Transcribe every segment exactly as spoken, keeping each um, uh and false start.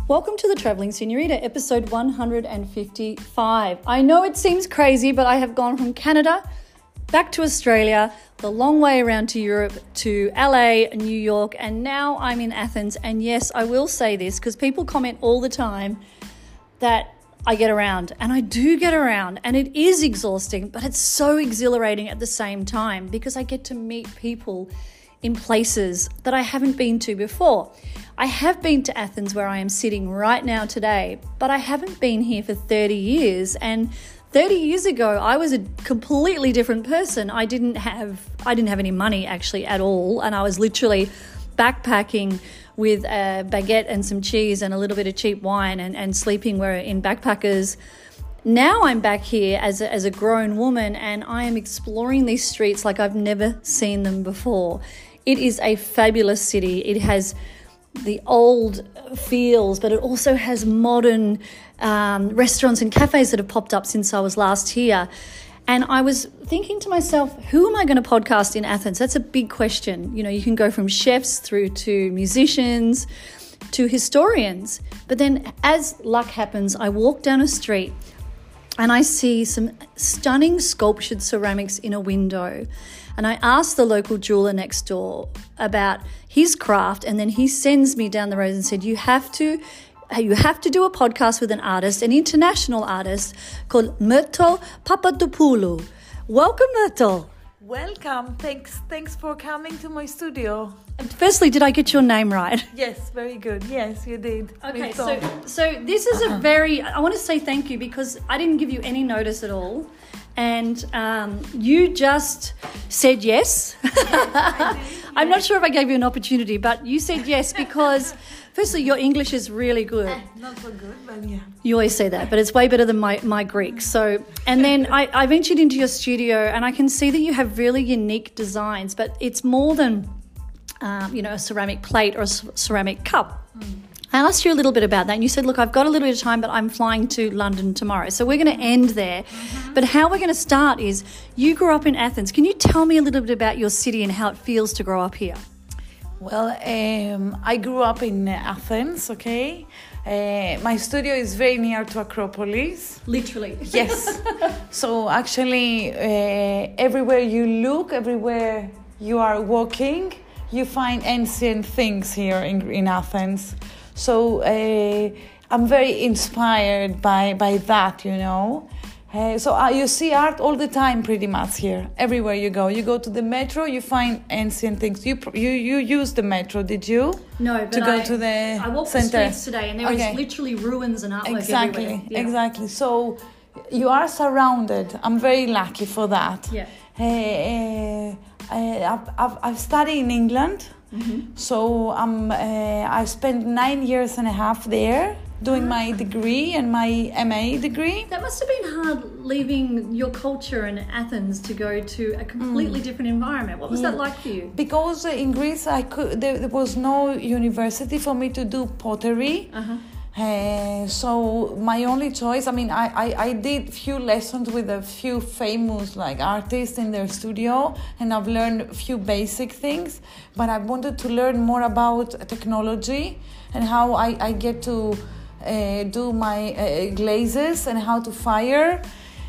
Welcome to the Travelling Senorita, episode one hundred fifty-five. I know it seems crazy, but I have gone from Canada back to Australia, the long way around to Europe, to L A, New York, and now I'm in Athens. And yes, I will say this because people comment all the time that I get around, and I do get around, and it is exhausting, but it's so exhilarating at the same time because I get to meet people in places that I haven't been to before. I have been to Athens, where I am sitting right now today, but I haven't been here for thirty years. And thirty years ago, I was a completely different person. I didn't have I didn't have any money actually at all, and I was literally backpacking with a baguette and some cheese and a little bit of cheap wine and, and sleeping where in backpackers. Now I'm back here as a, as a grown woman, and I am exploring these streets like I've never seen them before. It is a fabulous city. It has the old feels, but it also has modern um, restaurants and cafes that have popped up since I was last here. And I was thinking to myself, who am I going to podcast in Athens? That's a big question. You know, you can go from chefs through to musicians to historians. But then as luck happens, I walk down a street and I see some stunning sculptured ceramics in a window. And I asked the local jeweler next door about his craft, and then he sends me down the road and said, you have to you have to do a podcast with an artist, an international artist called Myrtle Papadopoulou. Welcome, Myrtle. Welcome. Thanks Thanks for coming to my studio. Firstly, did I get your name right? Yes, very good. Yes, you did. Okay, so so this is a very, I want to say thank you because I didn't give you any notice at all. And um, you just said yes. yes I'm not sure if I gave you an opportunity, but you said yes because, firstly, your English is really good. Eh, not so good, but yeah. You always say that, but it's way better than my, my Greek. So, and then I, I ventured into your studio, and I can see that you have really unique designs, but it's more than, um, you know, a ceramic plate or a c- ceramic cup. Mm. I asked you a little bit about that, and you said, look, I've got a little bit of time, but I'm flying to London tomorrow. So we're going to end there. Mm-hmm. But how we're going to start is you grew up in Athens. Can you tell me a little bit about your city and how it feels to grow up here? Well, um, I grew up in Athens, okay? Uh, my studio is very near to Acropolis. Literally. Yes. So actually, uh, everywhere you look, everywhere you are walking, you find ancient things here in, in Athens. So uh, I'm very inspired by, by that, you know. Uh, so uh, you see art all the time pretty much here, everywhere you go. You go to the metro, you find ancient things. You you you use the metro, did you? No, but to go I, to the I walked center. the streets today, and there okay. is literally ruins and artwork exactly, everywhere. Yeah. Exactly. So you are surrounded. I'm very lucky for that. Yeah. Uh, uh, I've, I've, I've studied in England. Mm-hmm. So um, uh, I spent nine years and a half there doing my degree and my M A degree. That must have been hard leaving your culture in Athens to go to a completely mm. different environment. What was yeah. that like for you? Because in Greece I could, there, there was no university for me to do pottery. Uh-huh. Uh, so my only choice, I mean, I, I, I did few lessons with a few famous like artists in their studio, and I've learned a few basic things, but I wanted to learn more about technology and how I, I get to uh, do my uh, glazes and how to fire.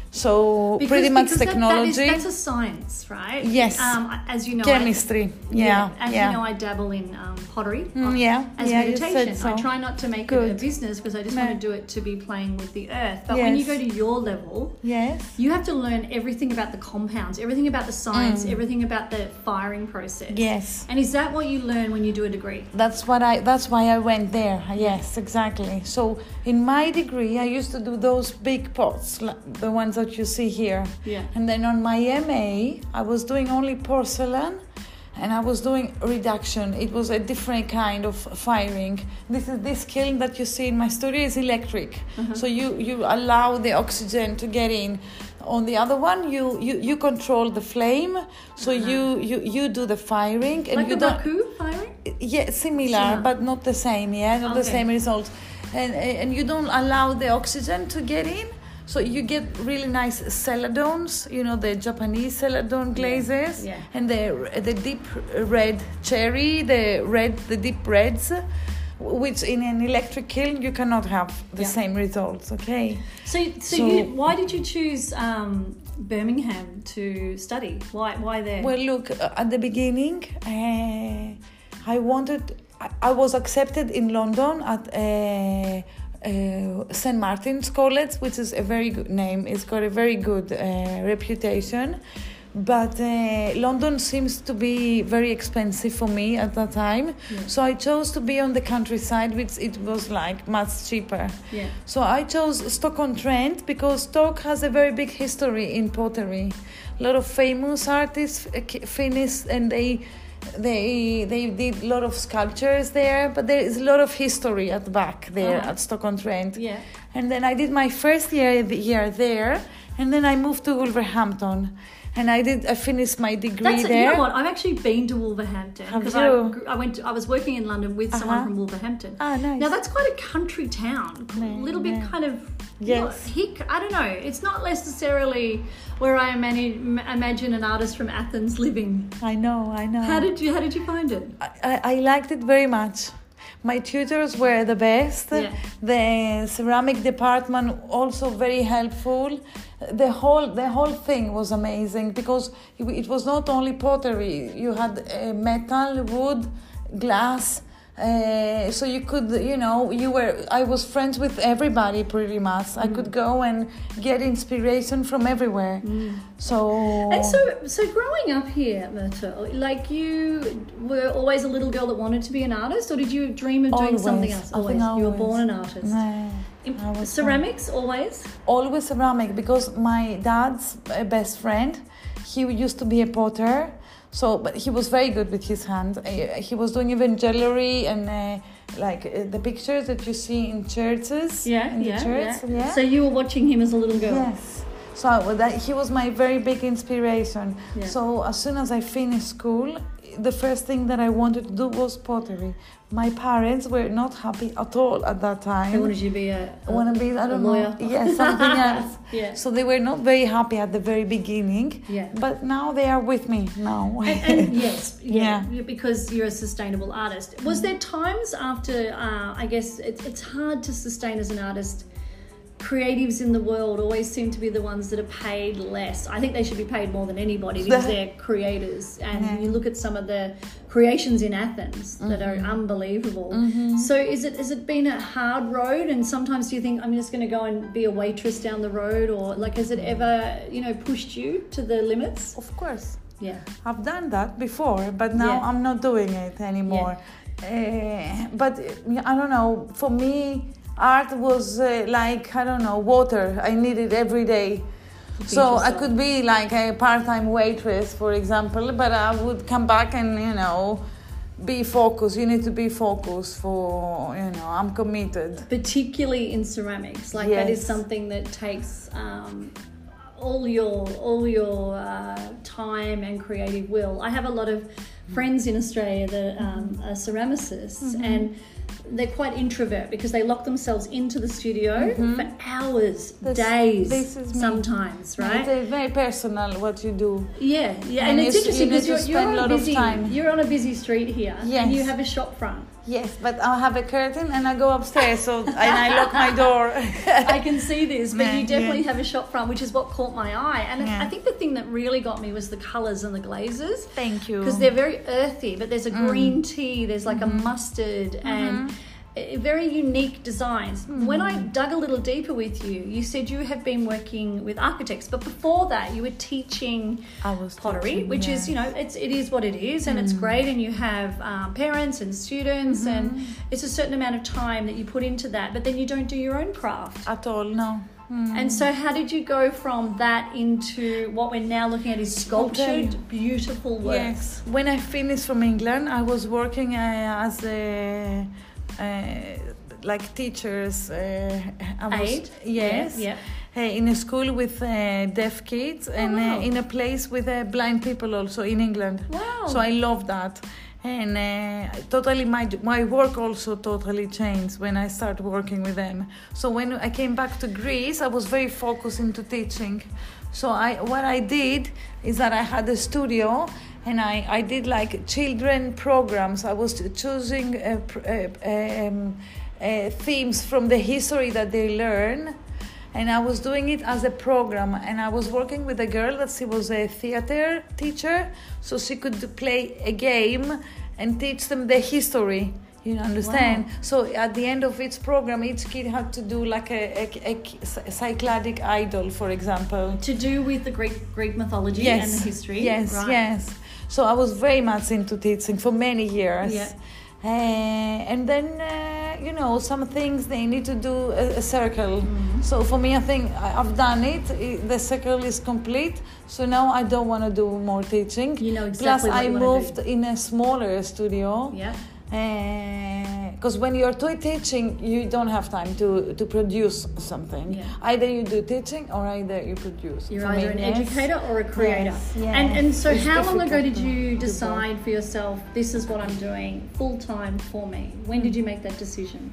So because, pretty much because technology. That, that is, that's a science, right? Yes. Um, as you know, chemistry. I, yeah. yeah. As yeah. you know, I dabble in um, pottery. Mm, yeah. As yeah, meditation. so. I try not to make Good. it a business because I just no. want to do it to be playing with the earth. But yes. when you go to your level, yes, you have to learn everything about the compounds, everything about the science, mm. everything about the firing process. Yes. And is that what you learn when you do a degree? That's what I. That's why I went there. Yes, exactly. So in my degree, I used to do those big pots, like the ones that you see here. Yeah. And then on my M A, I was doing only porcelain, and I was doing reduction. It was a different kind of firing. This is this kiln that you see in my studio is electric. Uh-huh. So you, you allow the oxygen to get in. On the other one, you, you, you control the flame. So uh-huh. you, you, you do the firing. And like you a don't, raku firing? Yeah, similar, similar, but not the same. Yeah, not okay. the same result. And, and you don't allow the oxygen to get in. So you get really nice celadones, you know, the Japanese celadone glazes, yeah. Yeah. and the the deep red cherry, the red, the deep reds. which in an electric kiln you cannot have the Yeah. same results. Okay. So, so, So- you, why did you choose um, Birmingham to study? Why, why there? Well, look, uh, at the beginning, uh, I wanted, I, I was accepted in London at uh, uh, Saint Martin's College, which is a very good name. It's got a very good uh, reputation. But uh, London seems to be very expensive for me at that time. Yeah. So I chose to be on the countryside, which it was like much cheaper. Yeah. So I chose Stoke-on-Trent because Stoke has a very big history in pottery. A lot of famous artists uh, k- finished, and they they they did a lot of sculptures there. But there is a lot of history at the back there Uh-huh. at Stoke-on-Trent. Yeah. And then I did my first year year there, and then I moved to Wolverhampton, and I did I finished my degree That's there. you know what? I've actually been to Wolverhampton Have because you? I, gr- I went. To, I was working in London with someone Uh-huh. from Wolverhampton. Ah, nice. Now that's quite a country town. A Yeah, little bit yeah. kind of Yes. not hick. I don't know. It's not necessarily where I imagine, imagine an artist from Athens living. I know, I know. How did you How did you find it? I, I, I liked it very much. My tutors were the best. Yeah. The ceramic department also very helpful. The whole the whole thing was amazing because it, it was not only pottery. You had uh, metal, wood, glass. Uh, so you could, you know, you were. I was friends with everybody pretty much. I could go and get inspiration from everywhere. So. And so, so growing up here, Myrtle, like you were always a little girl that wanted to be an artist, or did you dream of doing Always. something else? I think Always. You were always. born an artist. No, In- I was ceramics, always. always ceramic because my dad's uh, best friend, he used to be a potter, so but he was very good with his hand. Uh, he was doing even jewelry and uh, like uh, the pictures that you see in churches. Yeah, in the yeah, church, yeah, yeah. So you were watching him as a little girl. Yes. So I- that he was my very big inspiration. Yeah. So as soon as I finished school, the first thing that I wanted to do was pottery. My parents were not happy at all at that time. They wanted you to be a, I want to be, I a don't lawyer. know, yeah, something else. Yeah. So they were not very happy at the very beginning, Yeah. but now they are with me now. And, and yes, yeah, Yeah. because you're a sustainable artist. Was there times after, uh, I guess it's, it's hard to sustain as an artist. Creatives in the world always seem to be the ones that are paid less. I think they should be paid more than anybody because they're creators. And Yeah. you look at some of the creations in Athens that are unbelievable. So is it has it been a hard road? And sometimes do you think I'm just going to go and be a waitress down the road, or like has it ever you know pushed you to the limits? Of course, Yeah. I've done that before, but now Yeah. I'm not doing it anymore. Uh, but uh, I don't know, for me, art was uh, like, I don't know, water. I need it every day. So I yourself. could be like a part-time waitress, for example, but I would come back and, you know, be focused. You need to be focused for, you know, I'm committed. Particularly in ceramics, like that is Yes. something that takes um, all your all your uh, time and creative will. I have a lot of friends in Australia that um, are ceramicists, and they're quite introvert because they lock themselves into the studio for hours, This- days, this is me. sometimes, right? It's uh, very personal what you do. Yeah, yeah, and, And it's you- interesting you need because to you're, you're spend on a a lot of busy time. you're on a busy street here, and Yes. you have a shop front. Yes, but I have a curtain and I go upstairs, so and I lock my door. I can see this, but Yeah, you definitely yeah. have a shop front, which is what caught my eye. And Yeah. I think the thing that really got me was the colours and the glazes. Thank you. Because they're very earthy, but there's a Mm. green tea, there's like Mm-hmm. a mustard, and uh, very unique designs. When I dug a little deeper with you, you said you have been working with architects, but before that, you were teaching I was pottery, teaching, which is, yeah. you know, it's it is what it is, and it's great, and you have um, parents and students, and it's a certain amount of time that you put into that, but then you don't do your own craft. At all, no. Mm. And so how did you go from that into what we're now looking at is sculptured, beautiful works? Yes. When I finished from England, I was working uh, as a uh, like teachers. Uh, I was, Aid? Yes. Yeah, Uh, in a school with uh, deaf kids and wow. uh, in a place with uh, blind people also in England. Wow. So I love that. And uh, totally my my work also totally changed when I started working with them. So when I came back to Greece, I was very focused into teaching. So I what I did is that I had a studio and I, I did like children programs. I was choosing uh, pr- uh, um, uh, themes from the history that they learn, and I was doing it as a program. And I was working with a girl that she was a theater teacher, so she could play a game and teach them the history. You understand? Wow. So at the end of each program, each kid had to do like a, a, a Cycladic idol, for example. To do with the Greek Greek mythology Yes. and the history. Yes, right. yes. So I was very much into teaching for many years. Yeah. Uh, and then, uh, you know, some things they need to do a, a circle. Mm-hmm. So for me, I think I- I've done it. It- The circle is complete. So now I don't want to do more teaching. You know exactly Plus, what I you wanna moved do. in a smaller studio. Yeah. Because when you're toy teaching, you don't have time to, to produce something. Yeah. Either you do teaching or either you produce. You're For either me, an yes. educator or a creator. Yes, yes. And and so It's how long ago difficult did to you do both. decide for yourself, this is what I'm doing full time for me? When did you make that decision?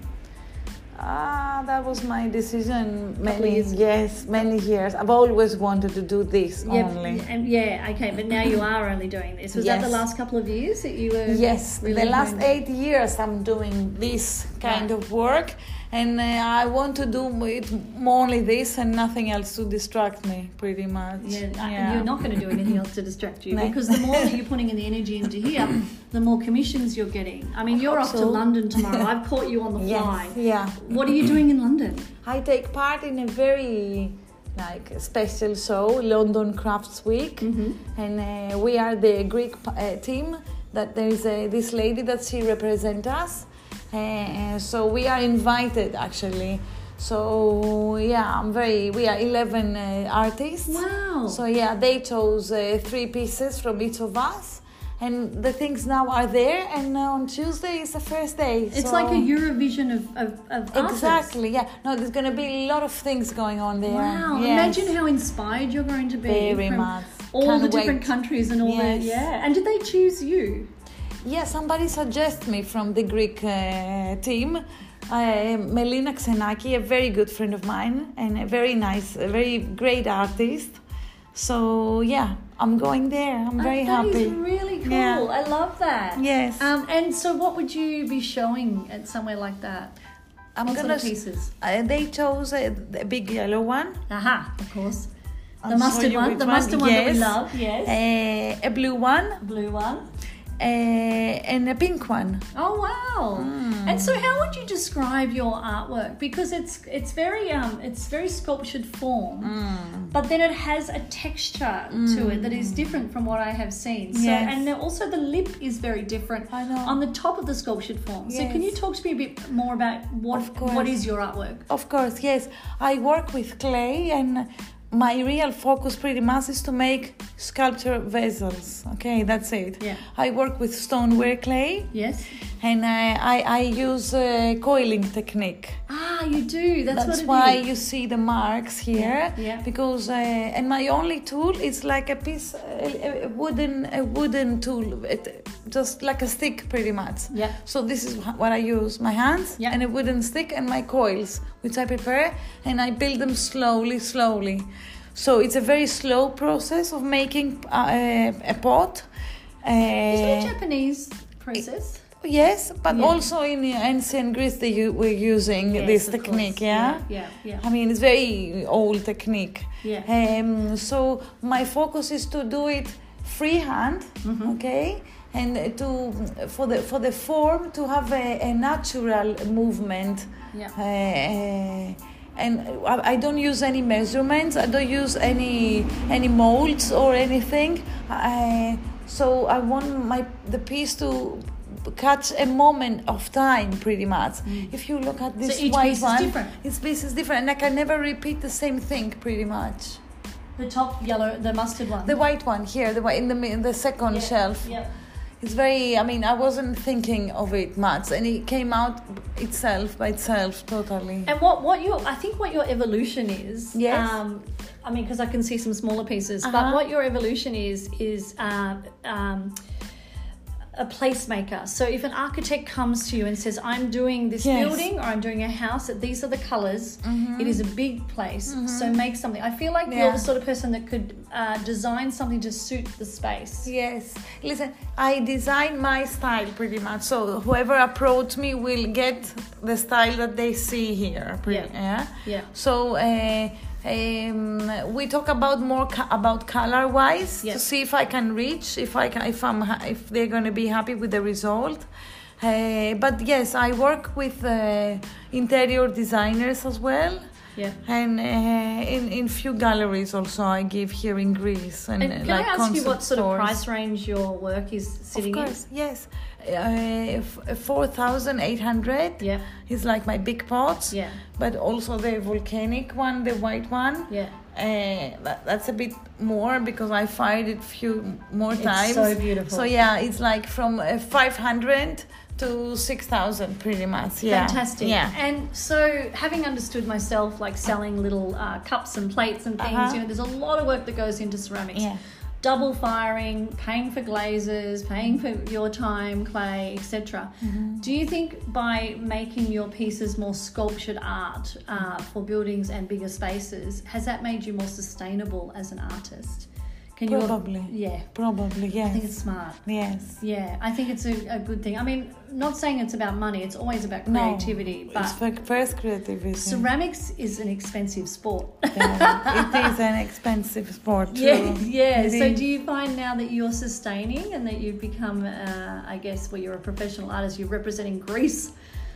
Ah, that was my decision Couple many years. yes, many years. I've always wanted to do this Yeah, only. and yeah, okay, but now you are only doing this. Was that the Yes. last couple of years that you were? Yes, really the last honed- eight years I'm doing this kind Right. of work, and uh, I want to do it more only this and nothing else to distract me, pretty much. Yeah, uh, you're not going to do anything else to distract you No. because the more that you're putting in the energy into here, the more commissions you're getting. I mean, I you're hope off to so. London tomorrow. I've caught you on the fly. Yes, yeah. What are you doing in London? I take part in a very like special show, London Crafts Week, Mhm. and uh, we are the Greek uh, team. That there is a, this lady that she represents us, uh, so we are invited actually. So yeah, I'm very. We are eleven uh, artists. Wow. So yeah, they chose uh, three pieces from each of us. And the things now are there, and uh, on Tuesday is the first day. It's so- like a Eurovision of, of, of artists. Exactly, yeah. No, there's going to be a lot of things going on there. Wow. Yes. Imagine how inspired you're going to be Very from much. all Can't the different wait. countries and all Yes. that. Yeah. And did they choose you? Yeah, somebody suggested me from the Greek uh, team. Uh, Melina Xenaki, a very good friend of mine, and a very nice, a very great artist. So yeah, I'm going there. I'm very Oh, that happy. is really cool. Yeah. I love that. Yes. Um, and so what would you be showing at somewhere like that? I'm what gonna. sort of pieces? Uh, they chose a, a big yellow one. Aha, of course. The I'll show mustard you one, which the mustard one that we Yes. love, yes. Uh, a blue one, Blue one. uh, and a pink one. Oh wow! Hmm. And so, how would you describe your artwork? Because it's it's very um it's very sculptured form, Hmm. but then it has a texture to it that is different from what I have seen. So, Yes. and then also the lip is very different I know. on the top of the sculptured form. So, can you Yes. talk to me a bit more about what Of course. what is your artwork? Of course, yes. I work with clay, and my real focus pretty much is to make sculpture vessels. Okay, that's it. Yeah. I work with stoneware clay, Yes. and I, I, I use a coiling technique. Ah, you do. That's, That's what why it is. you see the marks here. Yeah, yeah. Because uh, and my only tool is like a piece, a, a wooden, a wooden tool, it, just like a stick, pretty much. Yeah. So this is wh- what I use: my hands Yeah. and a wooden stick and my coils, which I prepare, and I build them slowly, slowly. So it's a very slow process of making uh, a, a pot. Uh, Is it a Japanese process? Yes, but Yeah. also in ancient Greece they u- were using Yes, this of technique. course. Yeah? Yeah, yeah. I mean, it's very old technique. Yeah. Um, so my focus is to do it freehand, Mm-hmm. okay, and to for the for the form to have a, a natural movement. Yeah. Uh, and I, I don't use any measurements. I don't use any any molds or anything. I, so I want my the piece to catch a moment of time, pretty much. If you look at this each white piece is one, different. each piece is different, and I can never repeat the same thing, pretty much. The top yellow, the mustard one. The white one here, the white in the mi- in the second Yeah, shelf. Yeah. It's very. I mean, I wasn't thinking of it much, and it came out itself by itself totally. And what what your I think what your evolution is. Yes. Um, I mean, because I can see some smaller pieces, but Uh-huh. what your evolution is is uh, um, a placemaker. So if an architect comes to you and says, I'm doing this Yes. building or I'm doing a house, these are the colors, Mm-hmm. it is a big place. So make something. I feel like you're Yeah. the sort of person that could uh, design something to suit the space. Yes. Listen, I design my style pretty much. So whoever approach me will get the style that they see here. Pretty, Yeah. yeah. Yeah. So uh, um, we talk about more co- about color wise Yeah. to see if I can reach, if I can, if I'm, ha- if they're going to be happy with the result. Uh, but yes, I work with uh, interior designers as well. Yeah. And uh, in in few galleries also I give here in Greece and, And uh, can like I ask you what concept sort of stores. price range your work is sitting Of course, yes. Uh, f- four thousand eight hundred. in? Yeah. It's like my big pots. Yeah. But also the volcanic one, the white one. Yeah. Uh, that, that's a bit more because I fired it few more It's times. so beautiful. So yeah, it's like from uh, five hundred to six thousand pretty much. Yeah. Fantastic. Yeah. And so, having understood myself, like selling little uh, cups and plates and things, Uh-huh. you know, there's a lot of work that goes into ceramics. Yeah. Double firing, paying for glazes, paying for your time, clay, et cetera. Mm-hmm. Do you think by making your pieces more sculptured art uh, for buildings and bigger spaces, has that made you more sustainable as an artist? Can you? Probably. Yeah. Probably, yes. I think it's smart. Yes. Yeah, I think it's a, a good thing. I mean, not saying it's about money, it's always about No, creativity. it's but for first creativity. ceramics is an expensive sport. Yeah, it is an expensive sport. Too. Yeah, yeah. It So is. do you find now that you're sustaining and that you've become, uh, I guess, well, you're a professional artist, you're representing Greece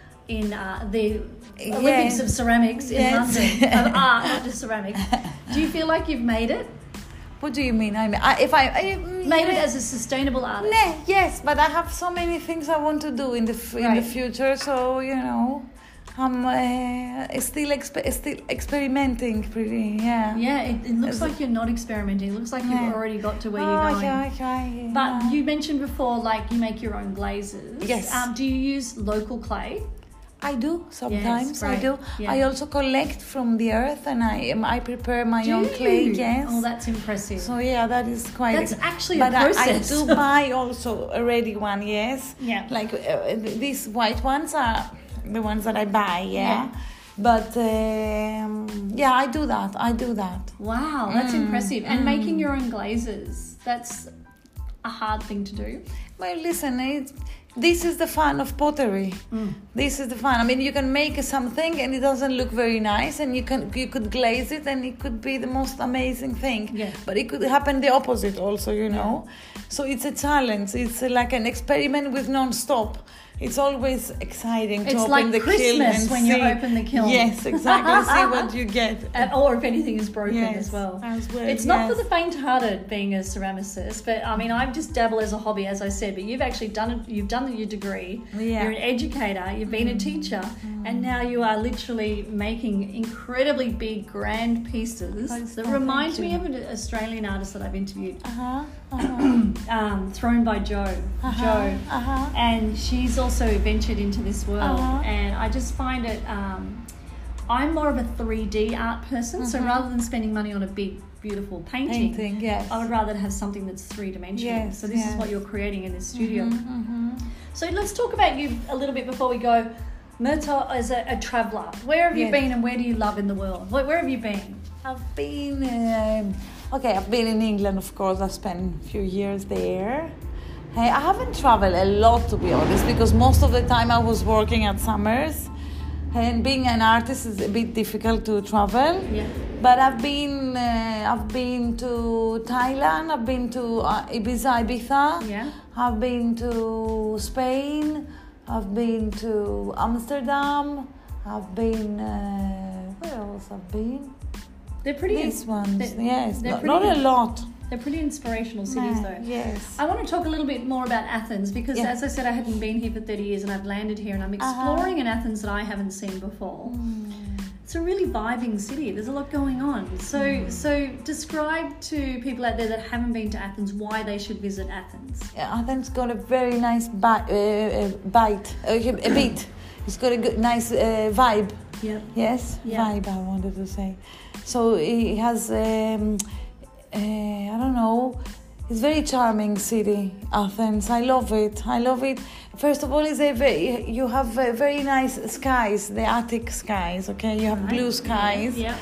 in uh, the Olympics Yeah. of ceramics in Yes. London, of art, not just ceramics. Do you feel like you've made it? What do you mean? I mean, I, if I, I Made it as a sustainable artist? Nah, yes, but I have so many things I want to do in the f- in the Right. future. So you know, I'm uh, still exp- still experimenting. Pretty, yeah. Yeah, it, it looks Is like you're not experimenting. It looks like you've Yeah. already got to where Oh, you're going. okay, okay. But yeah. you mentioned before, like, you make your own glazes. Yes. Um, do you use local clay? I do sometimes. I right. do. Yeah. I also collect from the earth, and I um, I prepare my Do own you? clay. Yes. Oh, that's impressive. So yeah, that is quite. That's actually a but I- process. I, do buy also a ready one. Yes. Yeah. Like uh, these white ones are the ones that I buy. Yeah. Yeah. But um, yeah, I do that. I do that. Wow, that's Mm, impressive. And making your own glazes, that's a hard thing to do. Well, listen, it's, this is the fun of pottery. Mm. This is the fun. I mean, you can make something and it doesn't look very nice, and you can you could glaze it, and it could be the most amazing thing. Yeah. But it could happen the opposite also, you know. So it's a challenge. It's like an experiment with non-stop. It's always exciting to It's open like the kiln Christmas and when you see. open the kiln. Yes, exactly. See what you get. Uh, or if anything is broken Yes, as well. as well, It's not for yes. the faint-hearted being a ceramicist, but I mean, I've just dabbled as a hobby, as I said. But you've actually done it. You've done your degree. Yeah. You're an educator. You've been a teacher, and now you are literally making incredibly big, grand pieces Oh, that thank remind me you. of an Australian artist that I've interviewed, Uh huh. Uh-huh. um, Thrown by Joe. Uh-huh. Joe. Uh-huh. And she's also ventured into this world, Uh-huh. and I just find it. Um, I'm more of a three D art person, so Mhm. rather than spending money on a big, beautiful painting, Painting, yes. I would rather have something that's three dimensional. Yes, so this is yes. what you're creating in this studio. Mm-hmm. So let's talk about you a little bit before we go. Myrtle is a, a traveller. Where have you Yes. been, and where do you love in the world? Where, where have you been? I've been, um, okay, I've been in England, of course. I spent a few years there. Hey, I haven't traveled a lot, to be honest, because most of the time I was working at Summers. And being an artist is a bit difficult to travel. Yeah. But I've been, uh, I've been to Thailand. I've been to uh, Ibiza, Ibiza. Yeah. I've been to Spain. I've been to Amsterdam. I've been, uh, where else I've been? They're pretty. These ones, they're- yes, they're not, pretty- not a lot. They're pretty inspirational cities, No, though. yes. I want to talk a little bit more about Athens because, Yeah. as I said, I hadn't been here for thirty years and I've landed here and I'm Uh-huh. exploring an Athens that I haven't seen before. It's a really vibing city. There's a lot going on. So, so describe to people out there that haven't been to Athens why they should visit Athens. Yeah, Athens got a very nice bi- uh, uh, bite, uh, a bit. It's got a good, nice uh, vibe. Yeah. Yes, Yeah. vibe. I wanted to say. So it has, um, uh, I don't know. It's very charming city, Athens. I love it. I love it. First of all, is a very, you have uh, very nice skies, the Attic skies. Okay, you have blue skies. Yeah.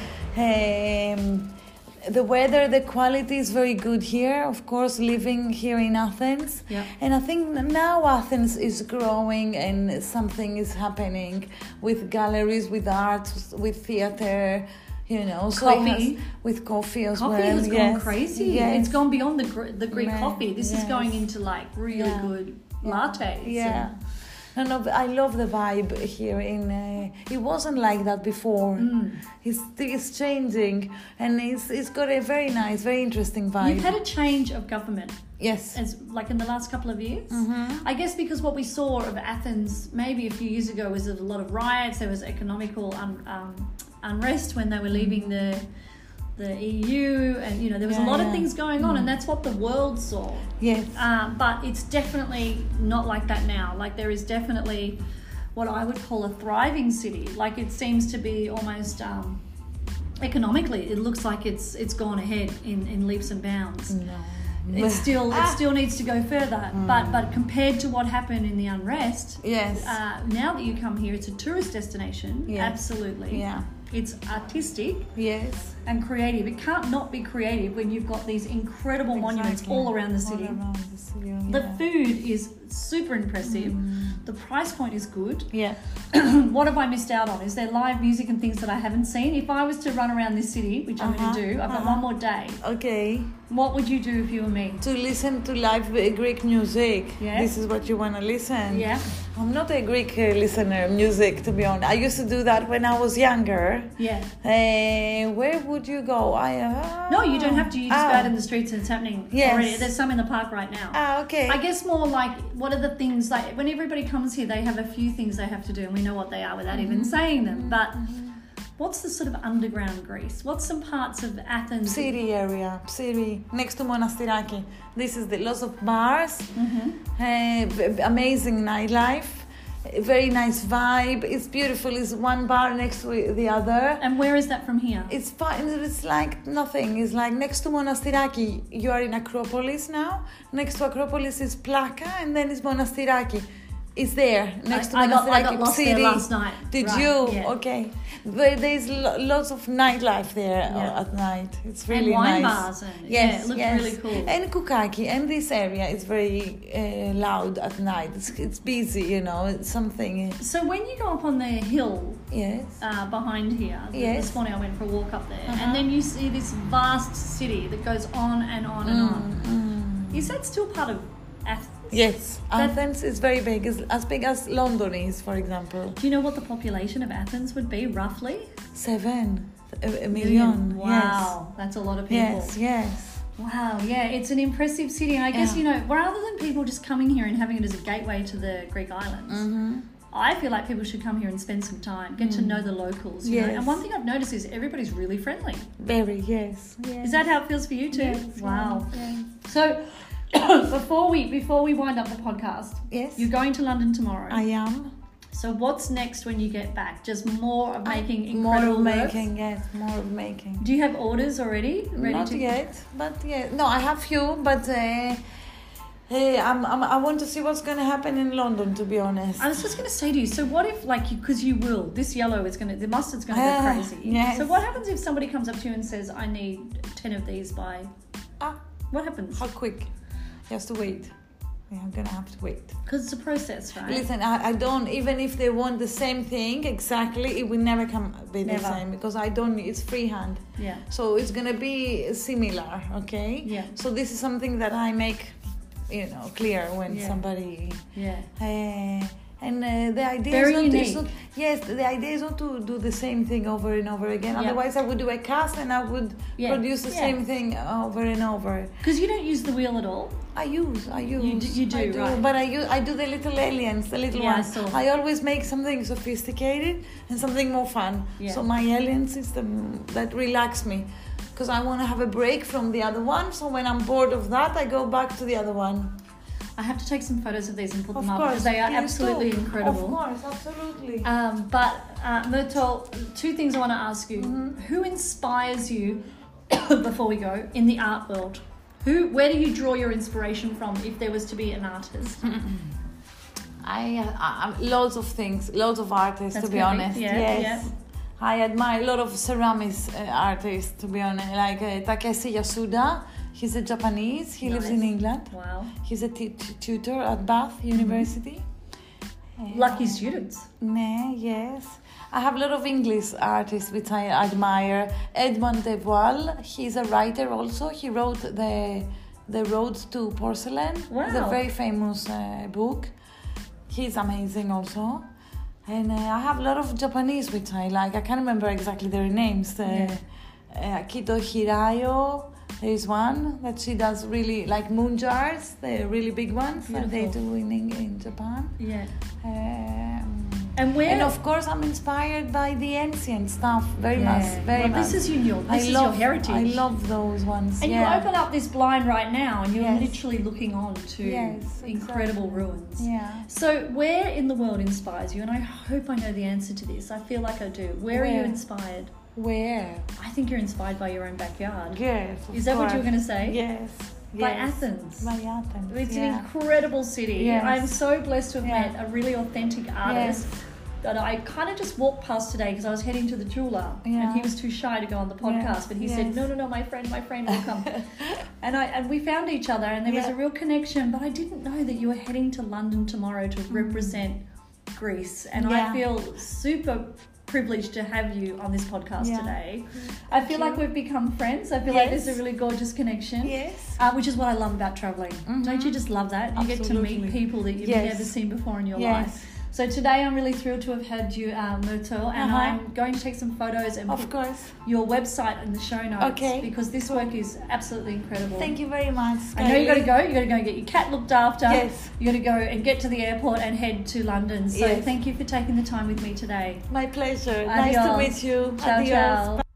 Um, the weather, the quality is very good here. Of course, living here in Athens. Yeah. And I think now Athens is growing and something is happening with galleries, with art, with theater. You know, so coffee. It has, with coffee as coffee well. has yes. gone crazy. Yes. It's gone beyond the Gr- the Greek Man, coffee. This yes. is going into like really Yeah. good Yeah. lattes. Yeah. No, no, but I love the vibe here in. Uh, it wasn't like that before. Mm. It's it's changing, and it's it's got a very nice, very interesting vibe. You've had a change of government. Yes. As like in the last couple of years. Mm-hmm. I guess because what we saw of Athens maybe a few years ago was a lot of riots. There was economical un, um, unrest when they were leaving the the E U, and you know there was Yeah, a lot yeah. of things going on, and that's what the world saw. Yes. Um, but it's definitely not like that now. Like there is definitely what I would call a thriving city. Like it seems to be almost um, economically, it looks like it's it's gone ahead in, in leaps and bounds. No. It still it Ah. still needs to go further. But but compared to what happened in the unrest, Yes. uh, now that you come here, it's a tourist destination. Yes. Absolutely. Yeah. It's artistic Yes. and creative. It can't not be creative when you've got these incredible monuments Exactly. all around the city. All around the city. The yeah. food is super impressive. Mm. The price point is good. Yeah. What have I missed out on? Is there live music and things that I haven't seen? If I was to run around this city, which I'm Uh-huh, going to do, I've got uh-huh. one more day. Okay. What would you do if you were me? To listen to live uh, Greek music. Yes. This is what you want to listen. Yeah. I'm not a Greek uh, listener of music, to be honest. I used to do that when I was younger. Yeah. Uh, where would you go? I uh, No, you don't have to. You just ah. go out in the streets and it's happening Yes. already. There's some in the park right now. Ah, okay. I guess more like, what are the things, like when everybody comes here, they have a few things they have to do and we know what they are without Mm-hmm. even saying them. But what's the sort of underground Greece? What's some parts of Athens? City area, city next to Monastiraki. This is the lots of bars, Mm-hmm. uh, v- amazing nightlife, very nice vibe. It's beautiful. It's one bar next to the other. And where is that from here? It's fine. It's like nothing. It's like next to Monastiraki, you are in Acropolis now. Next to Acropolis is Plaka, and then it's Monastiraki. It's there next to I, I got, I Monastiraki got lost City. there last night. Did Right, you? yeah. Okay. But there's lo- lots of nightlife there Yeah. uh, at night. It's really and wine nice. bars. And, Yes, yeah, it looked yes. really cool. And Kukaki, and this area is very uh, loud at night. It's, it's busy, you know. It's something. So when you go up on the hill Yes. uh, behind here, Yes. this morning I went for a walk up there, Uh-huh. and then you see this vast city that goes on and on and on. Mm, mm. Is that still part of Athens? Yes, That- Athens is very big. It's as big as London is, for example. Do you know what the population of Athens would be roughly? Seven, a, a million. Wow, that's a lot of people. Yes, yes, yes. Wow, yeah, it's an impressive city, and I guess Yeah. you know, rather than people just coming here and having it as a gateway to the Greek islands, Mm-hmm. I feel like people should come here and spend some time, get to know the locals. You know? Yes. And one thing I've noticed is everybody's really friendly. Very, yes. yes. Is that how it feels for you too? Yes, Wow. yes. So before we before we wind up the podcast, Yes. you're going to London tomorrow. I am. So what's next when you get back? Just more of making I- more incredible of works? making, yes, more of making. Do you have orders already? Ready Not to yet, but yeah. No, I have few, but uh, hey, I'm, I'm, I want to see what's going to happen in London, to be honest. I was just going to say to you, so what if, like, because you, 'cause you will, this yellow is going to, the mustard's going to Ah, go crazy. yes. So what happens if somebody comes up to you and says, I need ten of these by, Ah, what happens? how quick? Just to wait. Yeah, I'm going to have to wait. Because it's a process, right? Listen, I, I don't, even if they want the same thing exactly, it will never come be the Never. same because I don't, it's freehand. Yeah. So it's going to be similar, okay? Yeah. So this is something that I make, you know, clear when Yeah. somebody... Yeah. Uh, and uh, the idea Very is not, unique. is not yes the idea is not to do the same thing over and over again. Yeah. Otherwise I would do a cast and I would Yeah. produce the Yeah. same thing over and over. Because you don't use the wheel at all. I use I use You do- you do, I do right. but I use I do the little aliens, the little Yeah, I ones. saw. I always make something sophisticated and something more fun. Yeah. So my alien system that relax me because I want to have a break from the other one. So when I'm bored of that I go back to the other one. I have to take some photos of these and put Of them up course, because they are please absolutely do. incredible. Of course, absolutely. Um, but uh, Myrtle, two things I want to ask you. Mm-hmm. Who inspires you, before we go, in the art world? Who? Where do you draw your inspiration from if there was to be an artist? I, uh, I loads of things, loads of artists. That's to be perfect. honest, Yeah, yes. yeah. I admire a lot of ceramics uh, artists. To be honest, like uh, Takeshi Yasuda. He's a Japanese. He lives Nice. in England. Wow. He's a t- t- tutor at Bath University. Lucky students. Nah, yes. I have a lot of English artists which I admire. Edmond de Voile, he's a writer also. He wrote the the Road to Porcelain. Wow. It's a very famous uh, book. He's amazing also. And uh, I have a lot of Japanese which I like. I can't remember exactly their names. Uh, Yeah. uh, Akito Hirayo. There is one that she does really like moon jars, the really big ones that they Beautiful. do in, in Japan. Yeah. Um, And where? and of course, I'm inspired by the ancient stuff very Yeah. much. Very well, much. this is your this I is love, your heritage. I love those ones. And yeah. you open up this blind right now, and you're Yes. literally looking on to Yes, incredible exactly. ruins. Yeah. So, where in the world inspires you? And I hope I know the answer to this. I feel like I do. Where, are you Where? inspired? Where? I think you're inspired by your own backyard. Yes. of Is that what you were course. going to say? Yes. By yes. Athens. By Athens. It's yeah. an incredible city. Yes. I'm so blessed to have Yeah. met a really authentic artist Yes. that I kind of just walked past today because I was heading to the Tula Yeah. and he was too shy to go on the podcast, Yes, but he yes. said, no, no, no, my friend, my friend will come. and I and we found each other and there was Yeah. a real connection, but I didn't know that you were heading to London tomorrow to represent Greece. And Yeah. I feel super privileged to have you on this podcast Yeah. today. I feel you. like we've become friends. I feel like Yes. there's a really gorgeous connection. Yes. Uh, which is what I love about traveling. Mhm. Don't you just love that? You get to Absolutely. meet people that you've Yes. never seen before in your Yes. life. So today I'm really thrilled to have had you, uh, Myrtle, and Uh-huh. I'm going to take some photos and Of put course. your website in the show notes Okay. because this work is absolutely incredible. Thank you very much. I know you got to Kylie. go. You got to go and get your cat looked after. Yes. You got to go and get to the airport and head to London. So Yes. thank you for taking the time with me today. My pleasure. Adios. Nice to meet you. Ciao, Adios. ciao.